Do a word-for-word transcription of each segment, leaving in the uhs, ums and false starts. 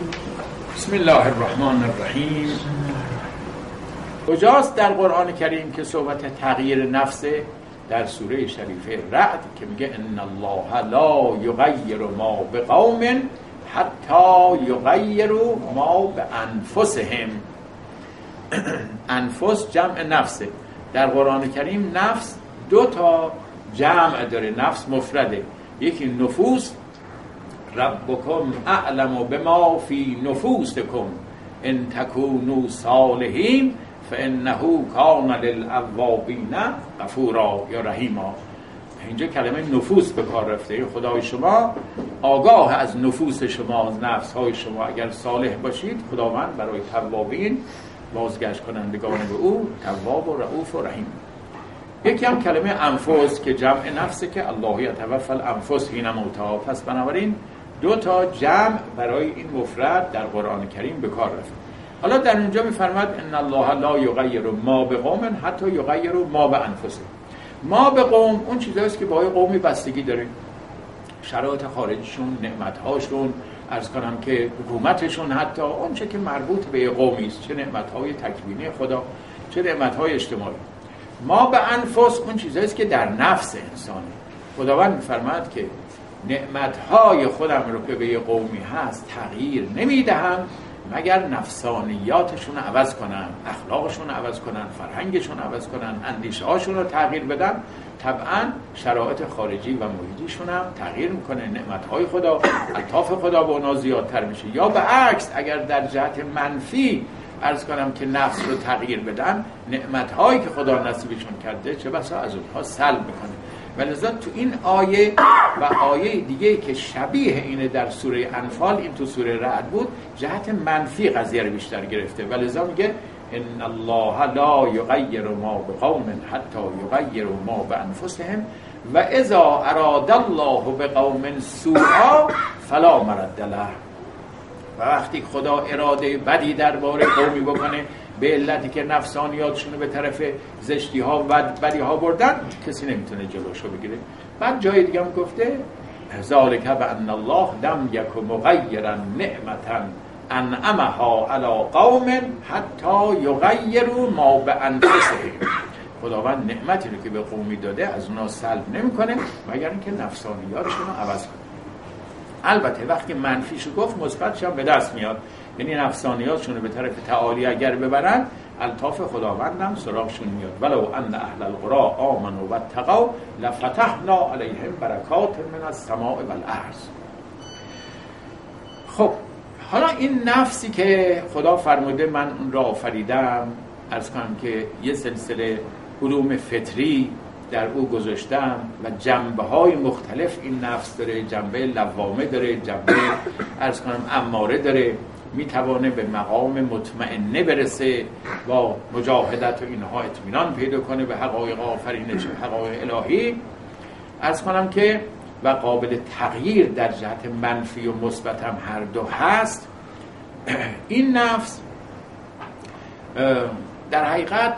بسم الله الرحمن الرحیم. کجاست در قرآن کریم که صحبت تغییر نفس؟ در سوره شریفه رعد که میگه ان الله لا یغیر ما بقوم حتی یغیروا ما بانفسهم. انفس جمع نفسه. در قرآن کریم نفس دو تا جمع داره، نفس مفرده، یکی نفوس، ربکم اعلم بما فی نفوسکم ان تکونوا صالحین فانه کان للاوابین غفورا یا رحیما. اینجا کلمه نفوس به کار رفته. خدای شما آگاه از نفوس شما، از نفس های شما. اگر صالح باشید خداوند برای توابین، بازگشت کنندگان به او، تواب و رؤوف و رحیم. یکی هم کلمه انفس که جمع نفسه که الله یتوفی الانفس حین موتها. پس بنابراین دو تا جمع برای این مفرد در قرآن کریم به کار رفته. حالا در اونجا میفرماد ان الله لا یغیر ما بقوم حتی یغیروا ما بانفسهم. ما به قوم اون چیزاییست که با قومی بستگی داره، شرایط خارجیشون، نعمت‌هاشون، عرض کنم که حکومتشون، حتی اون چه که مربوط به قومی است، چه نعمت‌های تکوینی خدا، چه نعمت‌های اجتماعی. ما به انفس اون چیزاییست که در نفس انسانه. خداوند می‌فرماد که نعمت‌های خودم رو که به قومی هست تغییر نمیدهم مگر نفسانیاتشون رو عوض کنن، اخلاقشون رو عوض کنن، فرهنگشون رو عوض کنن، اندیشه هاشون رو تغییر بدن. طبعا شرایط خارجی و محیطیشون هم تغییر میکنه، نعمتهای خدا، الطاف خدا به اونا زیادتر میشه. یا به عکس اگر در جهت منفی عرض کنم که نفس رو تغییر بدن، نعمتهایی که خدا نصیبشون کرده چه بسا از اونها سلب میکنه. ولذا تو این آیه و آیه دیگه که شبیه اینه در سوره انفال، این تو سوره رعد بود، جهت منفی قضیه رو بیشتر گرفته. ولذا میگه ان الله لا یغیر ما بقوم حتی یغیروا ما بانفسهم و اذا اراد الله بقوم سوءا فلا مرد له. و وقتی خدا اراده بدی درباره قومی بکنه به علتی که نفسانیاتشون به طرف زشتی ها و بدی ها بردن، کسی نمیتونه جلوشو بگیره. بعد جای دیگه هم گفته ذالک بان الله لم یک مغیرا نعمتا انعمها علی قوم حتی یغیروا ما بانفسهم. خداوند نعمتی رو که به قومی داده از اونا سلب نمیکنه مگر اینکه نفسانیاتشون رو عوض کنه. البته وقتی منفیشو گفت مثبتش هم به دست میاد، یعنی نفسانیاتشون رو به طرف تعالی اگر ببرن الطاف خداوندم سراغشون میاد. ولو ان اهل القرى آمنوا واتقوا لفتحنا علیهم برکات من السماء والارض. خب حالا این نفسی که خدا فرموده من اون را آفریدم، عرض کنم که یه سلسله علوم فطری در او گذاشتم و جنبه های مختلف این نفس داره. جنبه لوامه داره، جنبه عرض کنم اماره داره، میتوانه به مقام مطمئنه برسه، با مجاهدت و اینها اطمینان پیدا کنه به حقایق آفرینش، حقایق الهی. عرض کنم که و قابل تغییر در جهت منفی و مثبت هم هر دو هست. این نفس در حقیقت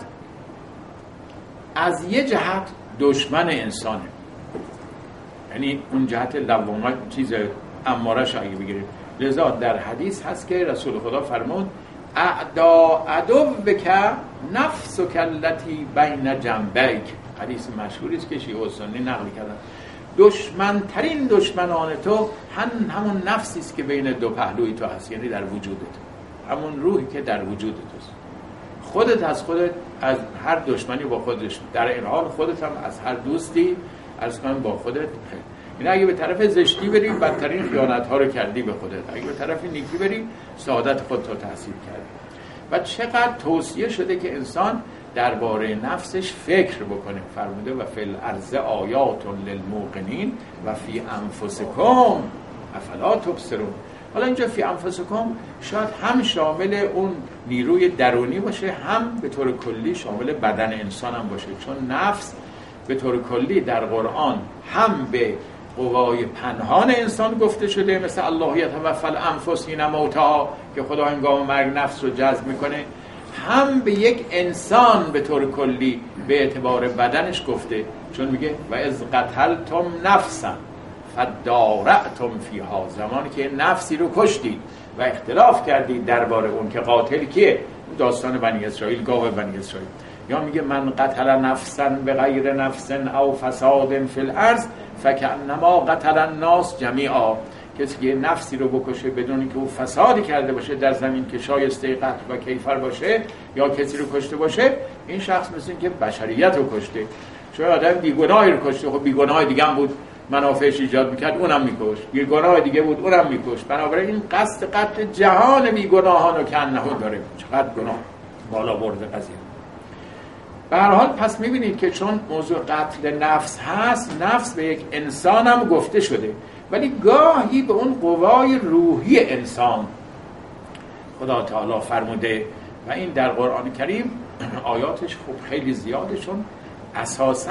از یه جهت دشمن انسانه، یعنی اون جهت لوامه چیز امارش اگه بگیریم. لذا در حدیث هست که رسول خدا فرمود اعدا عدو بک نفسک التی بین جنبیک. حدیث مشهوری است که شیعه سنی نقل کردن. دشمن ترین دشمنان تو هم همون نفسی است که بین دو پهلوی تو هست، یعنی در وجودت، همون روحی که در وجودت هست. خودت از خودت، از هر دشمنی با خودش، در این حال خودت هم از هر دوستی عرض کنم با خودت خیلی. یعنی اگه به طرف زشتی بری بدترین خیانت ها رو کردی به خودت، اگه به طرف نیکی بری سعادت خودت رو تحصیل کردی. و چقدر توصیه شده که انسان درباره نفسش فکر بکنه. فرموده و فی الارض آیات للموقنین و فی انفسکم افلا تبصرون. حالا اینجا فی انفسکم شاید هم شامل اون نیروی درونی باشه، هم به طور کلی شامل بدن انسان هم باشه، چون نفس به طور کلی در قرآن هم به قوای پنهان انسان گفته شده، مثل الله یتوفی الانفس حین موتها که خدا هنگام مرگ نفس رو جذب میکنه، هم به یک انسان به طور کلی به اعتبار بدنش گفته، چون میگه و از قتلتم نفسا فدارعتم فیها. زمانی که نفسی رو کشتید و اختلاف کردید درباره اون که قاتل کیه. داستان بنی اسرائیل، گاو بنی اسرائیل. یا میگه من قتل نفسا به غیر نفس او فساد فی الارض فکانما قتل الناس جمیعا. کسی که نفسی رو بکشه بدون اینکه او فسادی کرده باشه در زمین که شایسته قتل و کیفر باشه یا کسی رو کشته باشه، این شخص مثل این که بشریت رو کشته. چون آدم بیگناهی رو کشته، خب بیگناه دیگه هم بود منافعش ایجاد میکرد، اونم میکش. بیگناه دیگه بود، اونم میکش. بنابراین این قصد قتل جهان بیگناهان رو که انه داره. چقدر گناه بالا برده قضیه. به هر حال پس میبینید که چون موضوع قتل نفس هست، نفس به یک انسان هم گفته شده، ولی گاهی به اون قوای روحی انسان خدا تعالی فرموده و این در قرآن کریم آیاتش خوب خیلی زیاده، چون اساساً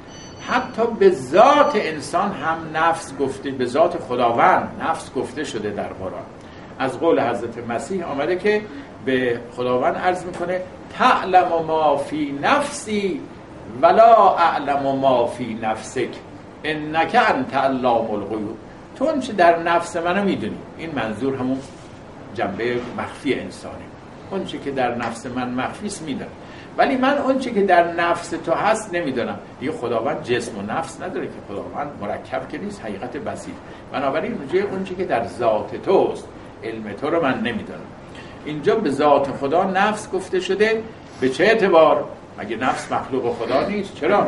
حتی به ذات انسان هم نفس گفته، به ذات خداوند نفس گفته شده در قرآن. از قول حضرت مسیح آمده که به خداوند عرض میکنه تعلم ما فی نفسی ولا اعلم ما فی نفسک انک انت علام الغیوب. تو اون چه در نفس منو میدونی. این منظور همون جنبه مخفی انسانه. اون چه که در نفس من مخفی است میدونم، ولی من اون چه که در نفس تو هست نمیدونم. دیگه خداوند جسم و نفس نداره که، خداوند مرکب که نیست، حقیقت بسیط. بنابراین اون چه که در ذات توست، علم تو رو من نمیدونم. اینجا به ذات خدا نفس گفته شده. به چه اعتبار؟ مگه نفس مخلوق خدا نیست؟ چرا؟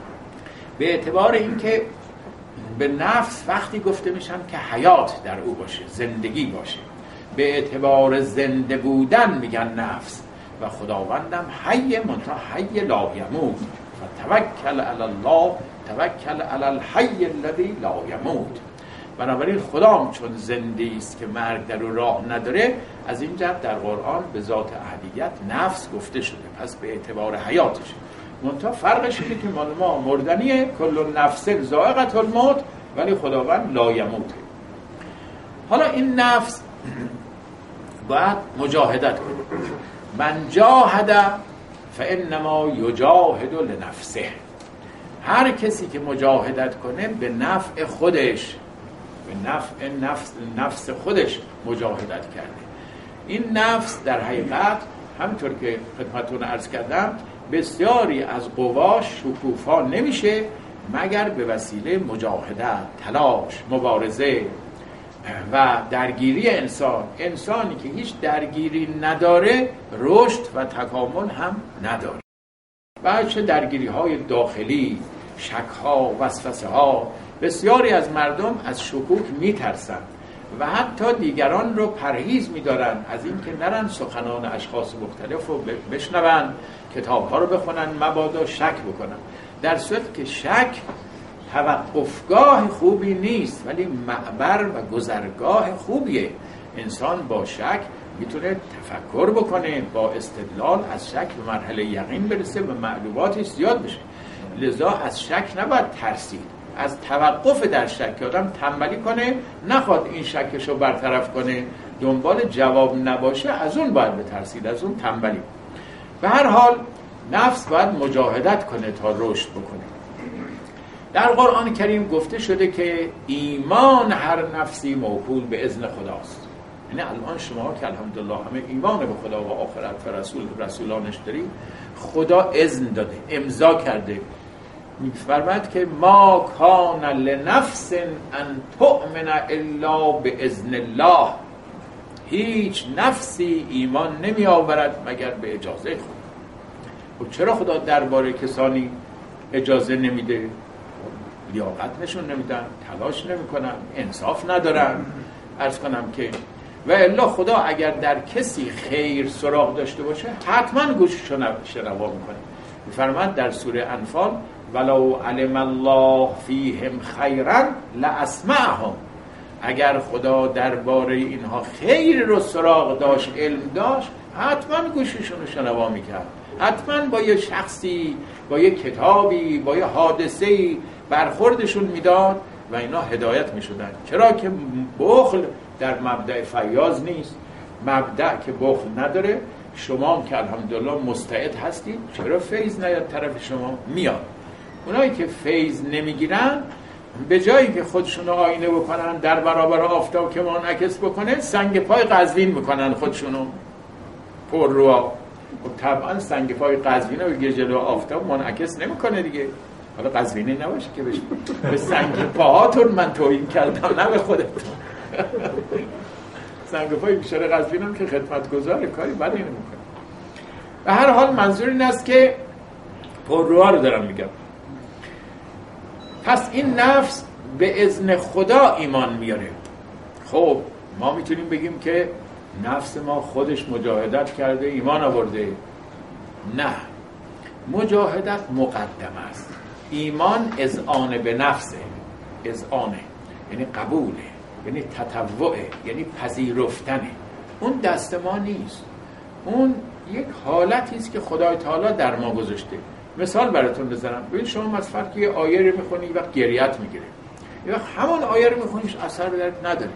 به اعتبار اینکه به نفس وقتی گفته میشن که حیات در او باشه، زندگی باشه. به اعتبار زنده بودن میگن نفس. و خداوندم حی منتها حی لا یموت و توکل علی الله توکل علی الحی الذی لا یموت. بنابراین خدام چون زنده است که مرگ در او راه نداره، از این جهت در قرآن به ذات احدیت نفس گفته شده، پس به اعتبار حیاتشه. منتها فرقش اینه که مال ما مردنیه، کل نفس ذائقة الموت، ولی خداوند لا یموته. حالا این نفس باید مجاهدت کنه. من جاهد فانما یجاهد لنفسه. هر کسی که مجاهدت کنه به نفع خودش، به نفع نفس نفس خودش مجاهدت کرده. این نفس در حقیقت همطور که خدمتتون عرض کردم بسیاری از قواش شکوفا نمیشه مگر به وسیله مجاهدت، تلاش، مبارزه و درگیری انسان. انسانی که هیچ درگیری نداره رشد و تکامل هم نداره. و چه درگیری های داخلی، شک ها، وسوسه ها. بسیاری از مردم از شکوک میترسن و حتی دیگران رو پرهیز میدارن از این که نرن سخنان اشخاص مختلف رو بشنون، کتاب ها رو بخونن، مبادا شک بکنن. در صورت که شک توقفگاه خوبی نیست، ولی معبر و گذرگاه خوبیه. انسان با شک میتونه تفکر بکنه، با استدلال از شک به مرحله یقین برسه و معلوماتش زیاد بشه. لذا از شک نباید ترسید، از توقف در شک. آدم تنبلی کنه، نخواد این شکشو برطرف کنه، دنبال جواب نباشه، از اون باید بترسید، از اون تنبلی. به هر حال نفس باید مجاهدت کنه تا رشد بکنه. در قرآن کریم گفته شده که ایمان هر نفسی موکول به اذن خداست. یعنی الان شما که الحمدلله همه ایمان به خدا و آخرت و رسول رسولانش دارید، خدا اذن داده، امضا کرده. می‌فرماید که ما کان لنفس ان تؤمن الا باذن الله. هیچ نفسی ایمان نمی آورد مگر به اجازه خدا. و چرا خدا درباره کسانی اجازه نمیده؟ لیاقت نشون نمیدن، تلاش نمیکنن، انصاف ندارن. عرض کنم که و الا خدا اگر در کسی خیر سراغ داشته باشه حتما گوششو شنوا میکنه. میفرماید در سوره انفال ولو علم الله فیهم خیرا لاسمعهم. اگر خدا درباره اینها خیر رو سراغ داشت، علم داشت، حتما گوششون رو شنوا میکرد. حتما با یه شخصی، با یه کتابی، با یه حادثه‌ای برخوردشون میداد و اینا هدایت میشدن. چرا که بخل در مبدأ فیاض نیست. مبدأ که بخل نداره، شما که الحمدلله مستعد هستید، چرا فیض نیاد طرف شما؟ میاد. اونایی که فیض نمیگیرن به جایی که خودشون رو آینه بکنن در برابر آفتاب که منعکس بکنه، سنگ پای قزوین میکنن خودشونو پر رو. خب طبعا سنگ پای قزوین رو بگیر جلو آفتاب منعکس نمیکنه دیگه. حالا قزوینی نباشه که بشه به سنگ پاهاتون من توهین کردم، نه به خودتون. سنگ پای بیشتر قزوین هم که خدمتگزاره، کاری بدی نمیکنه. به هر حال منظور این است که پرروها رو دارم میگم. پس این نفس به اذن خدا ایمان میاره. خب ما میتونیم بگیم که نفس ما خودش مجاهدت کرده ایمان آورده. نه، مجاهدت مقدم است. ایمان اذعان به نفسه. اذعانه یعنی قبوله، یعنی تطوعه، یعنی پذیرفتنه. اون دست ما نیست، اون یک حالتی است که خدای تعالی در ما گذاشته. مثال براتون بزنم. ببین شما از فرقی آیه رو میخونی یه وقت گریت میگیره، یه وقت همون آیه رو میخونیش اثر درک نداره.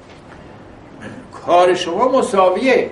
کار شما مساویه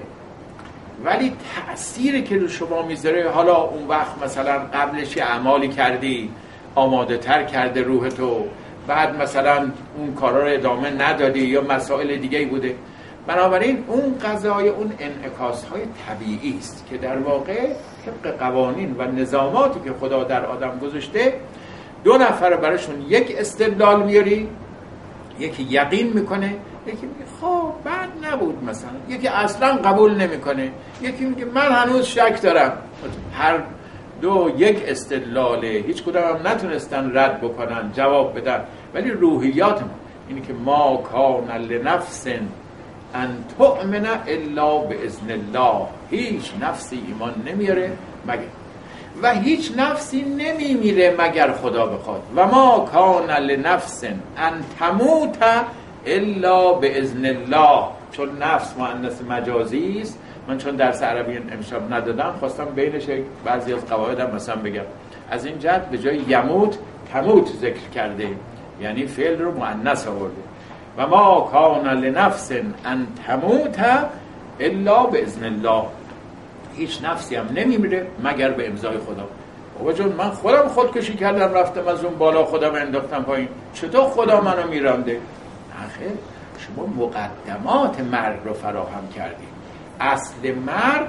ولی تأثیری که رو شما میذاره، حالا اون وقت مثلا قبلش یه اعمالی کردی آماده تر کرده روح تو، بعد مثلا اون کارا رو ادامه ندادی یا مسائل دیگه بوده. بنابراین اون قضای اون انعکاس های طبیعی است که در واقع طبق قوانین و نظاماتی که خدا در آدم گذاشته، دو نفر براشون یک استدلال میاری، یکی یقین میکنه، یکی میگه خب بد نبود مثلا، یکی اصلا قبول نمیکنه، یکی میگه من هنوز شک دارم. هر دو یک استدلاله، هیچ کدام هم نتونستن رد بکنن، جواب بدن. ولی روحیات ما اینی که ما کان لنفس ان تؤمن الا باذن الله، هیچ نفسی ایمان نمیاره مگر، و هیچ نفسی نمیمیره مگر خدا بخواد. و ما کان لنفس ان تموت الا باذن الله، چون نفس مؤنث مجازی است. من چون درس عربی امشب ندادم خواستم بینش بعضی از قواعدم مثلا بگم. از این جهت به جای یموت تموت ذکر کرده، یعنی فعل رو مؤنث آورده. و ما کان لنفس ان تموت الا باذن الله، هیچ نفسی هم نمیمیره مگر به امضای خدا. بابا جون من خودم خودکشی کردم، رفتم از اون بالا خودم انداختم پایین، چطور خدا منو میرانده؟ آخه شما مقدمات مرگ رو فراهم کردید. اصل مرگ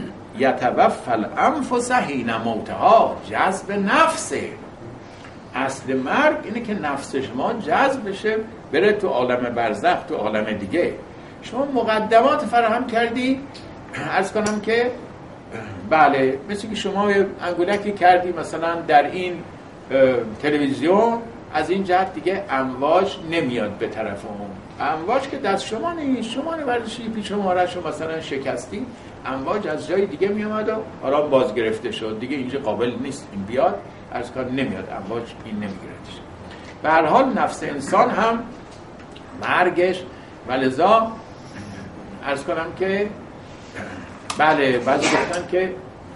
یتوفی الانفس حین موتها، جذب نفسه. اصل مرگ اینه که نفس شما جذب بشه بره تو عالم برزخ، تو عالم دیگه. شما مقدمات فراهم کردی. عرض کنم که بله، مثل که شما انگولکی کردی مثلا در این تلویزیون، از این جهت دیگه امواج نمیاد به طرف اون. امواج که دست شما نیست، شما نوردشی پیچ مارش رو مثلا شکستی، امواج از جای دیگه میامد و آرام باز گرفته شد دیگه، اینجا قابل نیست این بیاد، از کار نمیاد، امواج این نمیگیردش. به هر حال نفس انسان هم مرگش، ولذا عرض کنم که بله، بعضی گفتن که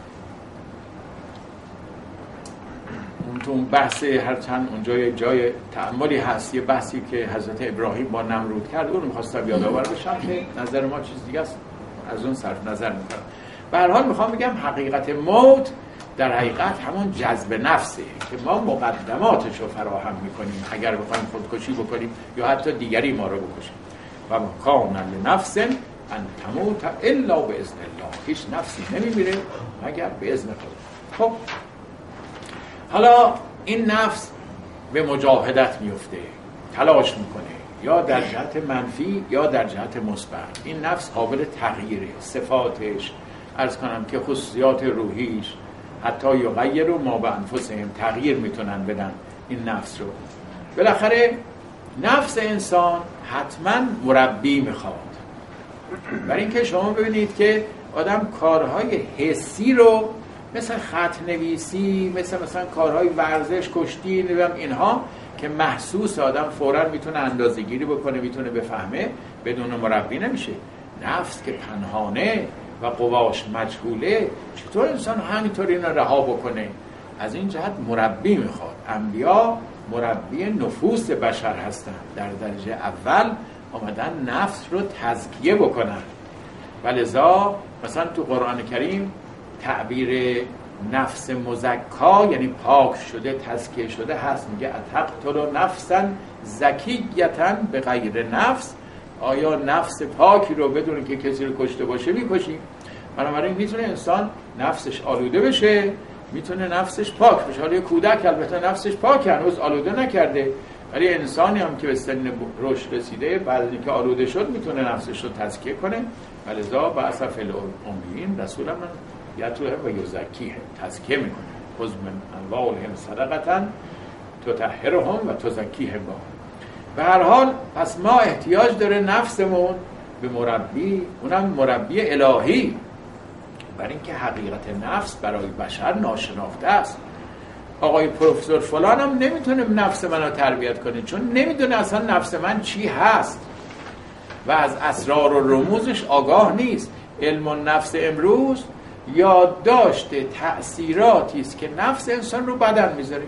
اون تو بحث هرچند اونجا یه جای تأملی هست، یه بحثی که حضرت ابراهیم با نمرود کرد، اون رو میخواستم یادآور بشم که نظر ما چیز دیگه است، از اون صرف نظر میکنم. به هر حال میخوام بگم حقیقت موت در حقیقت همون جذب نفسه که ما مقدماتش رو فراهم میکنیم اگر بخوایم خودکشی بکنیم یا حتی دیگری ما رو بکشیم. و کان لنفس ان تموت الا باذن الله، هیچ نفسی نمیمیره مگر به اذن خدا. خب حالا این نفس به مجاهدت میفته، تلاش میکنه، یا در جهت منفی یا در جهت مثبت. این نفس قابل تغییره، صفاتش، عرض کنم که خصوصیات روحیش، حتی یغیروا ما بانفسهم، تغییر میتونن بدن این نفس رو. بالاخره نفس انسان حتما مربی میخواد. برای اینکه شما ببینید که آدم کارهای حسی رو مثل خط نویسی، مثل مثلا کارهای ورزش، کشتی، نمیدونم اینها که محسوس آدم فوراً میتونه اندازه‌گیری بکنه، میتونه بفهمه، بدون مربی نمیشه. نفس که پنهانه و قواش مجهوله، چطور انسان همینطوری اینا رها بکنه؟ از این جهت مربی میخواد. انبیا مربی نفوس بشر هستن، در درجه اول آمدن نفس رو تزکیه بکنن. ولذا مثلا تو قرآن کریم تعبیر نفس مزکا یعنی پاک شده، تزکیه شده هست. میگه اتقتل نفسا زکیة به غیر نفس، آیا نفس پاکی رو بدون که کسی رو کشته باشه میکشی؟ بنابراین میتونه انسان نفسش آلوده بشه، میتونه نفسش پاک بشه. حالا یه کودک البته نفسش پاک هنوز آلوده نکرده، ولی انسانی هم که به سن رشد رسیده بعد از اینکه آلوده شد میتونه نفسش رو تزکیه کنه. ولذا بعث فی الامیین رسولا من یتلوه و یزکیه، تزکیه میکنه. خذ من اموالهم صدقة تطهرهم و تزکیهم بها. به هر حال پس ما احتیاج داره نفسمون به مربی، اونم مربی الهی، برای اینکه حقیقت نفس برای بشر ناشناخته است. آقای پروفسور فلان هم نمیتونه نفس منو تربیت کنه، چون نمیدونه اصلا نفس من چی هست و از اسرار و رموزش آگاه نیست. علم النفس امروز یادداشت تأثیراتی است که نفس انسان رو بدن میذاره،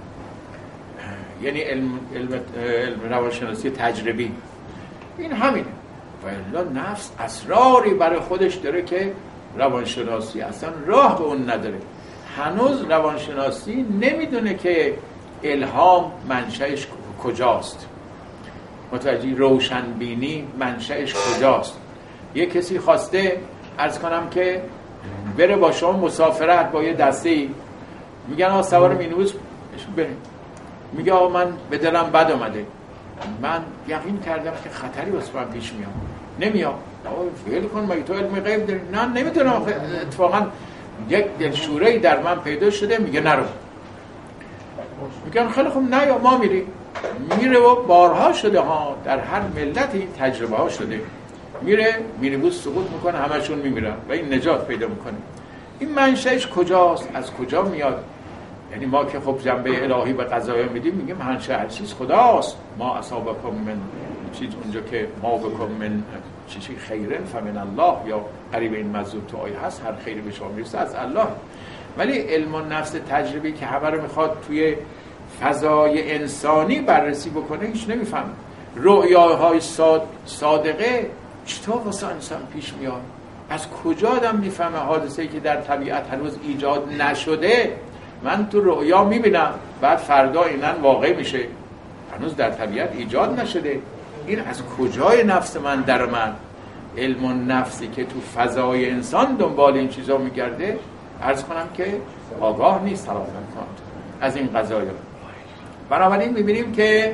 یعنی علم, علم, علم روانشناسی تجربی این همینه. و الا نفس اسراری برای خودش داره که روانشناسی اصلا راه به اون نداره. هنوز روانشناسی نمیدونه که الهام منشأش کجاست، متوجه روشنبینی منشأش کجاست. یه کسی خواسته عرض کنم که بره با شما مسافرت با یه دسته‌ای، میگن آقا سوار مینیبوس بریم، میگه آقا من به دلم بد اومده، من یقین کردم که خطری واسه من پیش میاد، نمیام. آقا فعل کن، مگه تو علم غیب داری؟ نه نمیدونم، اتفاقا یک دلشوره‌ای در من پیدا شده میگه نرو. میگن خیلی خوب نه یا ما میریم. میره و بارها شده ها، در هر ملتی تجربه ها شده، میره مینیبوس سقوط میکنه، همشون میمیرن و این نجات پیدا میکنه. این منشأش کجاست؟ از کجا میاد؟ یعنی ما که خب جنبه الهی به قضایا میدیم، میگیم منشأ هر چیز خداست. ما اصابکم من چیز، اونجا که ما بکم من چیزی خیرن فمن الله، یا قریب این مضمون تو آیه هست، هر خیری به شما میرسه از الله. ولی علم النفس تجربی که همه رو میخواد توی فضای انسانی بررسی بکنه هیچ نمیفهم. رؤیاهای صادقه چطور واسه انسان پیش میاد؟ از کجا آدم میفهمه حادثه‌ای که در طبیعت هنوز ایجاد نشده؟ من تو رؤیا میبینم، بعد فردا اینن واقع میشه، هنوز در طبیعت ایجاد نشده. این از کجای نفس من در من؟ علم النفسی که تو فضای انسان دنبال این چیزا میگرده، عرض کنم که آگاه نیست سلام از این قضایا. بنابراین میبینیم که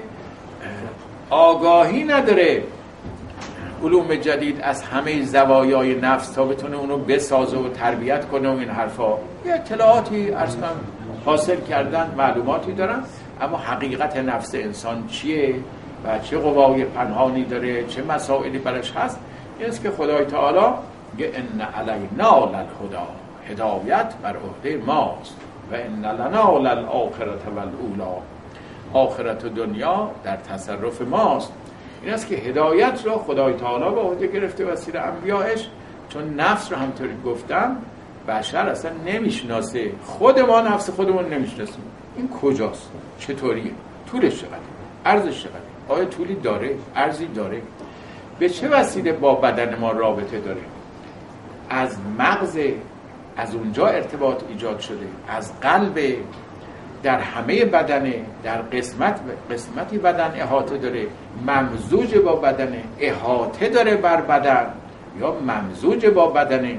آگاهی نداره علوم جدید از همه زوایای نفس تا بتونه اونو بسازه و تربیت کنه و این حرفا. یه اطلاعاتی عرض کنم حاصل کردن، معلوماتی دارن، اما حقیقت نفس انسان چیه و چه قوای پنهانی داره، چه مسائلی برش هست، این است که خدای تعالی میگه ان علینا للهدی، هدایت بر عهده ماست، و ان لنا للآخرة والاولی، آخرت و دنیا در تصرف ماست. این است که هدایت رو خدای تعالی به عهده گرفته وسیله انبیائش، چون نفس رو همطوری گفتم بشر اصلا نمیشناسه، خود ما نفس خودمون نمیشناسیم. این کجاست؟ چطوریه؟ طولش چقدر؟ عرضش چقدر؟ آیا طولی داره؟ عرضی داره؟ به چه وسیله با بدن ما رابطه داره؟ از مغز، از اونجا ارتباط ایجاد شده، از قلب، در همه بدنه، در قسمت قسمتی بدن احاطه داره، ممزوج با بدنه، احاطه داره بر بدن یا ممزوج با بدنه.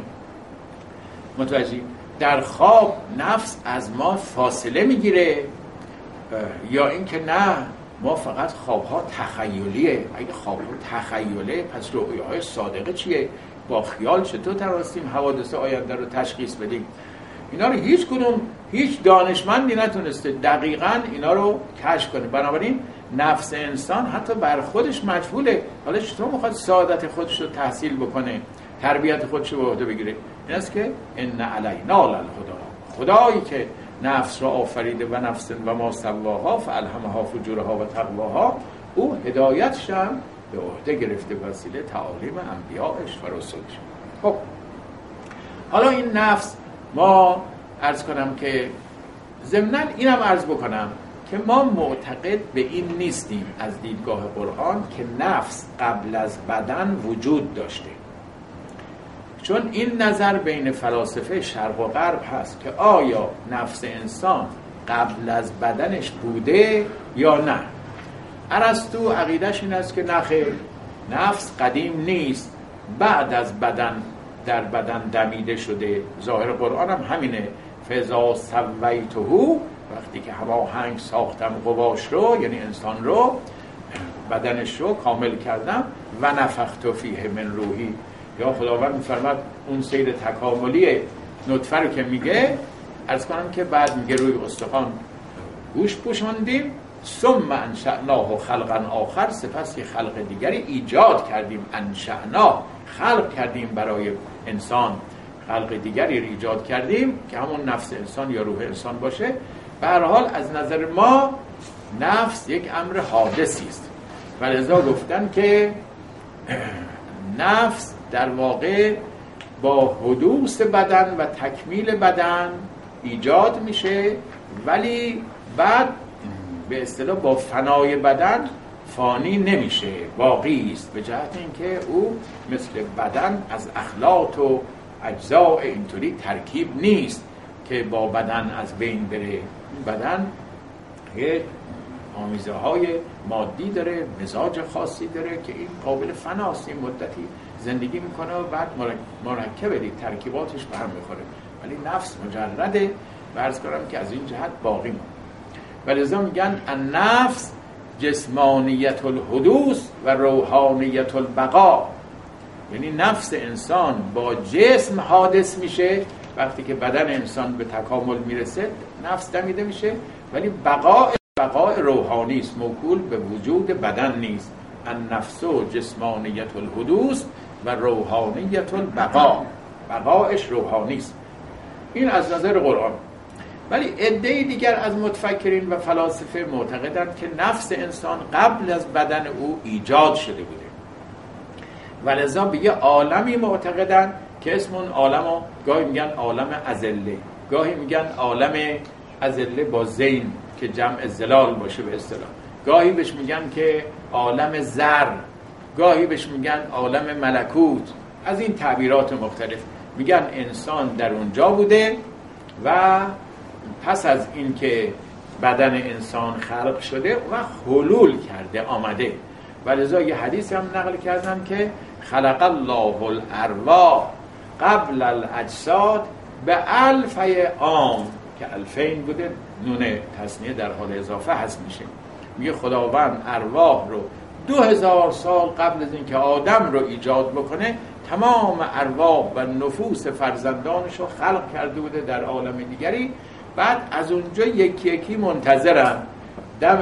متوجه؟ در خواب نفس از ما فاصله میگیره، یا اینکه نه ما فقط خوابها تخیلیه؟ اگه خوابها تخیله پس رؤیاهای صادقه چیه؟ با خیال چطور توانستیم حوادث آینده رو تشخیص بدیم؟ اینا رو هیچ کدوم هیچ دانشمندی نتونسته دقیقاً اینا رو کشف کنه. بنابراین نفس انسان حتی بر خودش مجهوله. حالا چطور میخواد سعادت خودش رو تحصیل بکنه، تربیت خودش رو به عهده بگیره؟ این است که ان علینا للهدی، خدایی که نفس را آفریده و نفس و ما سواها فالهمها فجورها و تقواها، او هدایتش هم به عهده گرفته وسیله تعالیم انبیائش و رسولش. خب حالا این نفس، ما عرض کنم که ضمناً اینم عرض بکنم که ما معتقد به این نیستیم از دیدگاه قرآن که نفس قبل از بدن وجود داشته. چون این نظر بین فلاسفه شرق و غرب هست که آیا نفس انسان قبل از بدنش بوده یا نه. ارسطو عقیدش این است که نخیر، نفس قدیم نیست، بعد از بدن در بدن دمیده شده. ظاهر قرآن هم همینه، فاذا سویته، وقتی که هماهنگ ساختم قواش رو، یعنی انسان رو، بدنش رو کامل کردم، و نفخت فیه من روحی. یا خداوند می‌فرماد اون سیر تکاملی نطفه رو که میگه، عرض کنم که بعد میگه روی استخوان گوشت پوشاندیم، ثم انشأناه خلقا آخر، سپس یه خلق دیگری ایجاد کردیم. انشأنا، خلق کردیم برای انسان، خلق دیگری رو ایجاد کردیم که همون نفس انسان یا روح انسان باشه. به هر حال از نظر ما نفس یک امر حادثی است و لذا گفتن که نفس در واقع با حدوث بدن و تکمیل بدن ایجاد میشه، ولی بعد به اصطلاح با فنای بدن فانی نمیشه، باقی است، به جهت اینکه او مثل بدن از اخلاط و اجزاء اینطوری ترکیب نیست که با بدن از بین بره. بدن یه آمیزه های مادی داره، مزاج خاصی داره که این قابل فناست، این مدتی زندگی میکنه و بعد مرکبه دیگه، ترکیباتش به هم میخوره، ولی نفس مجرده و عرض کنم که از این جهت باقی مونه. ولذا میگن النفس جسمانیت الحدوث و روحانیت البقا، یعنی نفس انسان با جسم حادث میشه، وقتی که بدن انسان به تکامل میرسه نفس دمیده میشه، ولی بقا بقای روحانی است، موکول به وجود بدن نیست. النفس جسمانیت الحدوث و روحانیت البقا، بقایش روحانی است. این از نظر قرآن. ولی عده‌ای دیگر از متفکرین و فلاسفه معتقدند که نفس انسان قبل از بدن او ایجاد شده بوده و لذا به یه عالمی معتقدند که اسم اون عالمو گاهی میگن عالم ازله، گاهی میگن عالم ازله با زین که جمع زلال باشه به اصطلاح، گاهی بهش میگن که عالم زر، گاهی بهش میگن عالم ملکوت. از این تعبیرات مختلف میگن انسان در اونجا بوده و پس از این که بدن انسان خلق شده و حلول کرده آمده. ولذا یه حدیث هم نقل کردن که خلق الله الارواح قبل الاجساد به الفی عام، که الفین بوده، نون تثنیه در حال اضافه هست میشه. میگه خداوند ارواح رو دو هزار سال قبل از اینکه آدم رو ایجاد بکنه تمام ارواح و نفوس فرزندانش رو خلق کرده بوده در عالم دیگری. بعد از اونجا یکی یکی منتظرن دم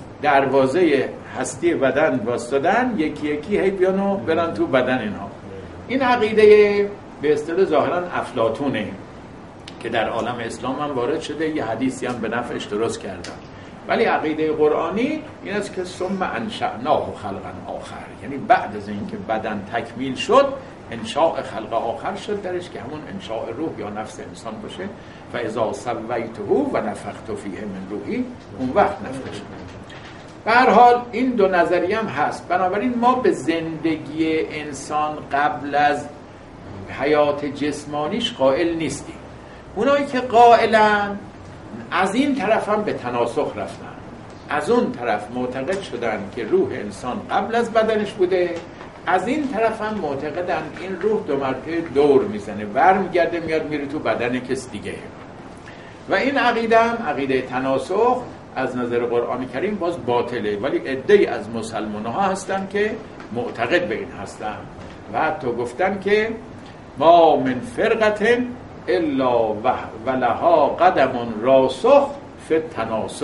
دروازه هستی بدن واسطادن، یکی یکی هی بیانو برن تو بدن اینها. این عقیده به اصطلاح ظاهرا افلاطونه که در عالم اسلام هم وارد شده، یه حدیثی هم به نفعش درست کردن. ولی عقیده قرآنی این است که ثم انشأناه خلقا آخر، یعنی بعد از اینکه بدن تکمیل شد انشاء خلق آخر شد درش که همون انشاء روح یا نفس انسان باشه. فاذا سویته و نفخت فیه من روحی، اون وقت نفخت. به هر حال این دو نظریه هم هست. بنابراین ما به زندگی انسان قبل از حیات جسمانیش قائل نیستیم. اونایی که قائلن از این طرف هم به تناسخ رفتن، از اون طرف معتقد شدن که روح انسان قبل از بدنش بوده، از این طرف هم معتقدن این روح دو مرتبه دور میزنه، برمیگرده میاد میره تو بدن کس دیگه. و این عقیده هم عقیده تناسخ از نظر قرآن کریم باز باطله، ولی عده‌ای از مسلمان ها هستن که معتقد به این هستن و حتی گفتن که ما من فرقة الا و لها قدم راسخ فی التناسخ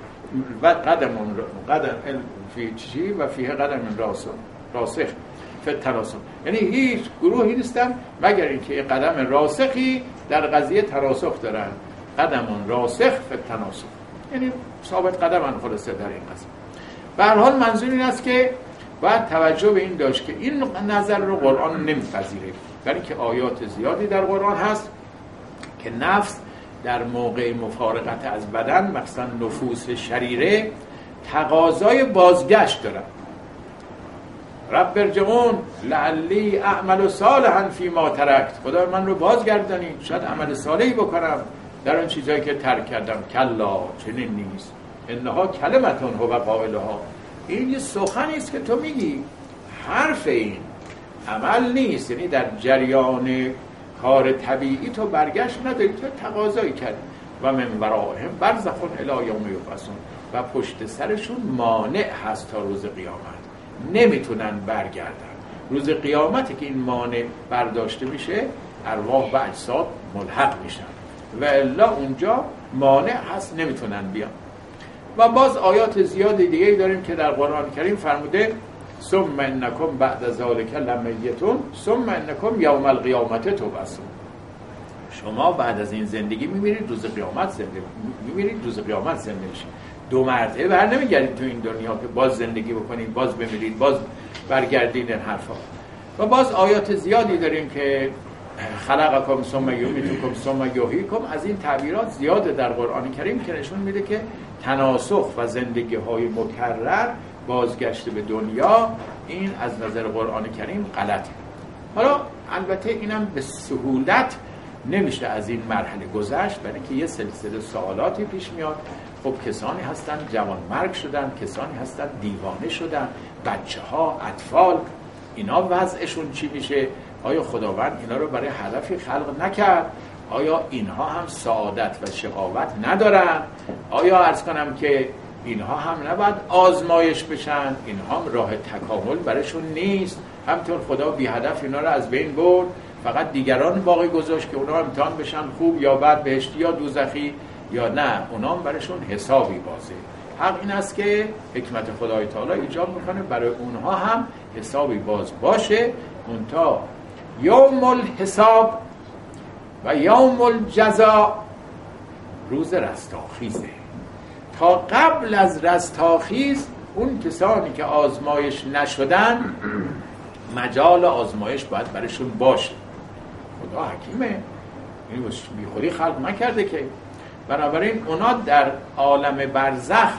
و قدم قدم فی چی و فیه قدم راسخ راسخ فی التناسخ، یعنی هیچ گروهی نیستن مگر اینکه قدم راسخی در قضیه تناسخ دارن، قدم راسخ فی التناسخ، یعنی ثابت قدمن خلاصه در این قضیه. به هر حال منظور این است که باید توجه به این داشت که این نظر رو قرآن نمیپذیره، برای که آیات زیادی در قرآن هست که نفس در موقع مفارقت از بدن، مثلا نفوس شریره، تقاضای بازگشت دارن. رب ارجعون لعلی اعمل صالحا فیما ترکت، خدا من رو بازگردانید شاید عمل صالحی بکنم در اون چیزایی که ترک کردم. کلا، چنین نیست. انها کلمتون هو قائلها، این یه سخنی است که تو میگی، حرف این عمل نیست. یعنی در جریان کار طبیعی تو برگشت نداری، تو تقاضایی کردی. و من ورائهم برزخ الی یوم یبعثون، و پشت سرشون مانع هست تا روز قیامت، نمیتونن برگردن. روز قیامتی که این مانع برداشته میشه ارواح و اجساد ملحق میشن و الا اونجا مانع هست نمیتونن بیان. و باز آیات زیاد دیگه داریم که در قرآن کریم فرموده ثم انکم بعد ذلک لمیتون ثم انکم یوم القیامت تبعثون، شما بعد از این زندگی میمیرید، روز قیامت زنده میمیرید، روز قیامت زنده میشید. دو مرتبه بر نمیگردید تو این دنیا که باز زندگی بکنید، باز بمیرید، باز برگردید این حرفا. و باز آیات زیادی داریم که خلقکم ثم یمیتکم ثم یحییکم، از این تعبیرات زیاده در قرآن کریم که نشون میده که تناسخ و زندگی های مکرر، بازگشت به دنیا، این از نظر قرآن کریم غلطه. حالا البته اینم به سهولت نمیشه از این مرحله گذشت، برای اینکه یه سلسله سوالاتی پیش میاد. خب کسانی هستن جوان مرگ شدن، کسانی هستن دیوانه شدن، بچه ها، اطفال، اینا وضعشون چی میشه؟ آیا خداوند اینا رو برای هدفی خلق نکرد؟ آیا اینها هم سعادت و شقاوت ندارن؟ آیا عرض کنم که اینها هم نباید آزمایش بشن؟ اینها هم راه تکامل برایشون نیست؟ همطور خدا بی هدف اینا رو از بین برد، فقط دیگران باقی گذاشت که اونا امتحان بشن خوب یا بد، بهشتی یا دوزخی، یا نه اونا هم برایشون حسابی بازه. حق این است که حکمت خدای تعالی ایجاب میکنه برای اونها هم حسابی باز باشه، منتها یوم الحساب و یوم الجزا روز رستاخیزه. تا قبل از رستاخیز اون کسانی که آزمایش نشدن مجال آزمایش باید برشون باشه. خدا حکیمه، این بی خودی خلق نکرده که. بنابراین اونا در عالم برزخ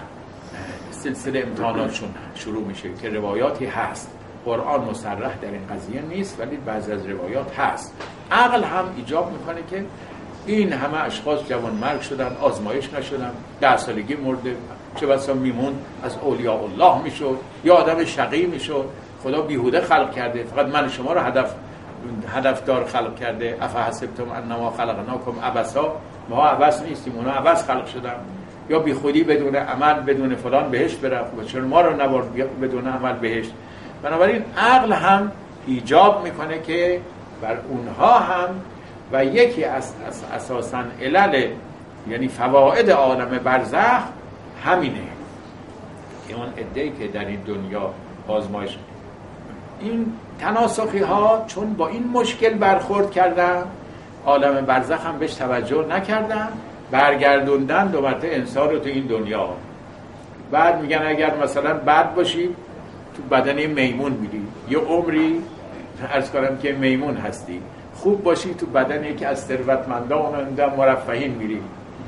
سلسله امتحاناتشون شروع میشه که روایاتی هست، قرآن مصرح در این قضیه نیست ولی بعضی از روایات هست. عقل هم ایجاب میکنه که این همه اشخاص جوان مرگ شدن، آزمایش نشدن، ده سالگی مرده، چه بسا میمون از اولیاء الله میشد یا آدم شقی میشد. خدا بیهوده خلق کرده، فقط من شما رو هدف هدفدار خلق کرده. افحسبتم انما خلقناکم عبثا، ما عبث نیستیم، اونا عبث خلق شدن. یا بی خودی بدون عمل بدون فلان بهشت بره، چرا ما رو نبرد بدون عمل بهشت؟ بنابراین عقل هم ایجاب میکنه که بر اونها هم و یکی از اساساً علل یعنی فواید عالم برزخ همینه که اون عده‌ای که در این دنیا آزمایش، این تناسخی ها چون با این مشکل برخورد کردن، عالم برزخ هم بهش توجه نکردن، برگردوندن دو مرتبه انسان رو تو این دنیا. بعد میگن اگر مثلا بد باشی تو بدن میمون میری، یه عمری عرض کنم که میمون هستی، خوب باشی تو بدن یکی از ثروتمندان و مرفهین میری.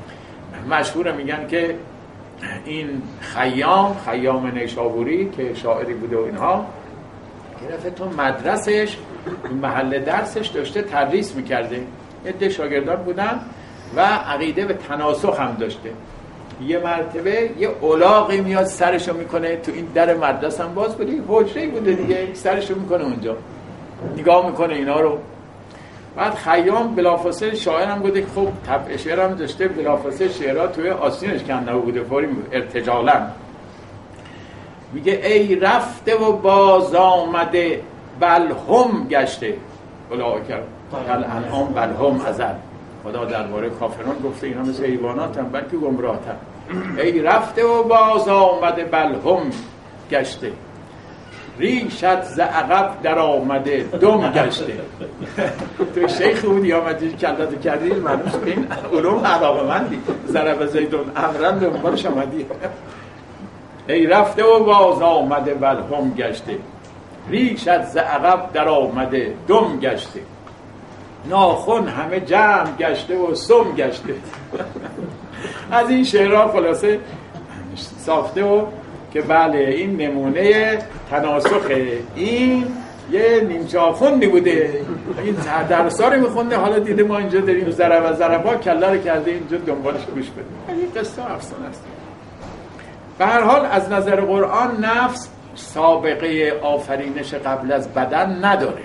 مشهور میگن که این خیام خیام نیشابوری که شاعری بوده و اینها، که رفت تو مدرسش محل درسش داشته تدریس میکرده، عده شاگردان بودن و عقیده به تناسخ هم داشته. یه مرتبه یه الاغی میاد سرشو میکنه تو این در مدرسه هم باز بوده، حجره‌ای بوده دیگه، سرشو میکنه اونجا نگاه میکنه اینا رو. بعد خیام بلافاصله شاعر هم بوده، خب طبع شعر هم داشته، بلافاصله شعرها توی آستینش کنده بوده فوری ارتجالا میگه ای رفته و باز آمده بل هم گشته اولئک الانعام بل هم اضل. خدا درباره کافران گفته اینا مثل حیوانات هم بلکه گمراه‌تر. ای رفته و باز آمده بل هم گشته، ریشت ز عقب در آمده دم گشته. تو شیخ بودی آمدی کلتو کردی، معلوم شد این علوم علاقه مندی، ضرب زیدون امرن دنبالش آمدی. ای رفته و باز آمده بل هم گشته، ریشت ز عقب در آمده دم گشته، ناخن همه جمع گشته و سم گشته. از این شعرها خلاصه ساخته و که بله این نمونه تناسخ این یه نیمچه آخوندی بوده، این درسا رو میخونده، حالا دیده ما اینجا داریم ضرب و ضربا کلا رو کرده اینجا دنبالش گوش بده. این قصه افسانه است. به هر حال از نظر قرآن نفس سابقه آفرینش قبل از بدن نداره.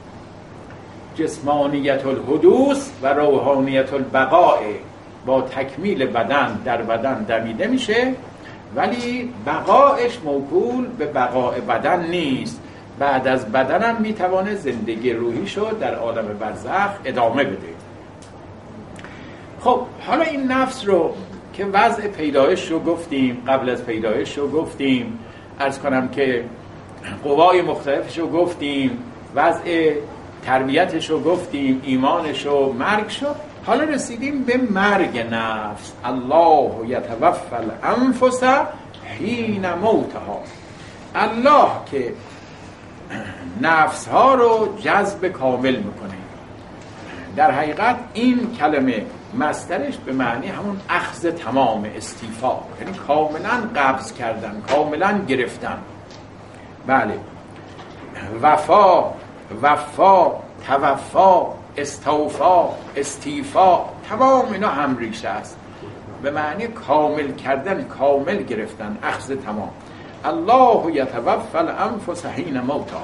جسمانیت الحدوث و روحانیت البقاء، با تکمیل بدن در بدن دمیده میشه، ولی بقایش موکول به بقاء بدن نیست. بعد از بدن هم میتوانه زندگی روحیشو در عالم برزخ ادامه بده. خب حالا این نفس رو که وضع پیدایش رو گفتیم، قبل از پیدایش رو گفتیم، عرض کنم که قوای مختلفش رو گفتیم، وضع تربیتش رو گفتیم، ایمانش رو، مرگش رو، حالا رسیدیم به مرگ نفس. الله یتوفی الانفس حین موتها. الله که نفس ها رو جذب کامل میکنه. در حقیقت این کلمه مصدرش به معنی همون اخذ تمام، استیفا، یعنی کاملا قبض کردن، کاملا گرفتن. بله، وفا، وفا، توفا، استوفا، استیفا، تمام اینا هم ریشه است، به معنی کامل کردن، کامل گرفتن، اخذ تمام. الله یتوفی الانفس حین موتها.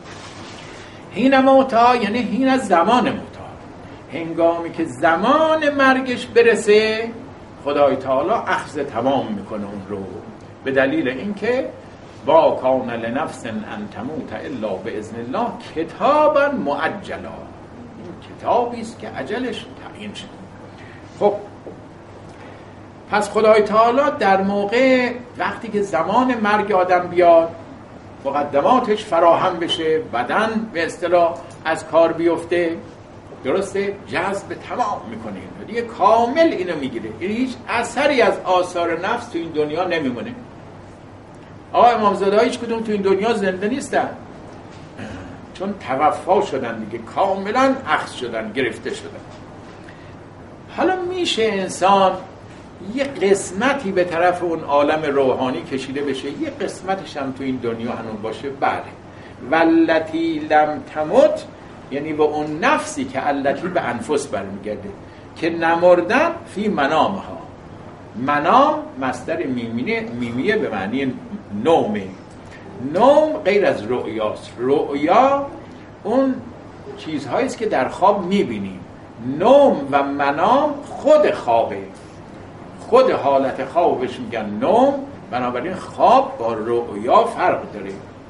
حین موتها یعنی حین از زمان موتها، هنگامی که زمان مرگش برسه خدای تعالی اخذ تمام میکنه اون رو، به دلیل اینکه با کان لنفس ان تموت الا باذن الله کتابا مؤجلا، این کتابی است که اجلش تعیین شده. خب پس خدای تعالی در موقع وقتی که زمان مرگ آدم بیاد، مقدماتش فراهم بشه، بدن به اصطلاح از کار بیفته، درسته، جذب تمام میکنه، دیگه کامل اینو میگیره، هیچ اثری از آثار نفس تو این دنیا نمیمونه. آقا امامزاده ها هیچ کدوم تو این دنیا زنده نیستن، چون توفا شدن دیگه، کاملا اخذ شدن، گرفته شدن. حالا میشه انسان یه قسمتی به طرف اون عالم روحانی کشیده بشه، یه قسمتش هم تو این دنیا هنوز باشه. بله، والتی لم تمت یعنی به اون نفسی که التی به انفس برمیگرده که نمردن، فی منامها. منام مصدر میمیه میمیه به معنی نومه. نوم غیر از رؤیاست. رؤیا اون چیزهایی است که در خواب میبینیم. نوم و منام خود خوابه، خود حالت خوابش میگن نوم. بنابراین خواب با رؤیا فرق داره.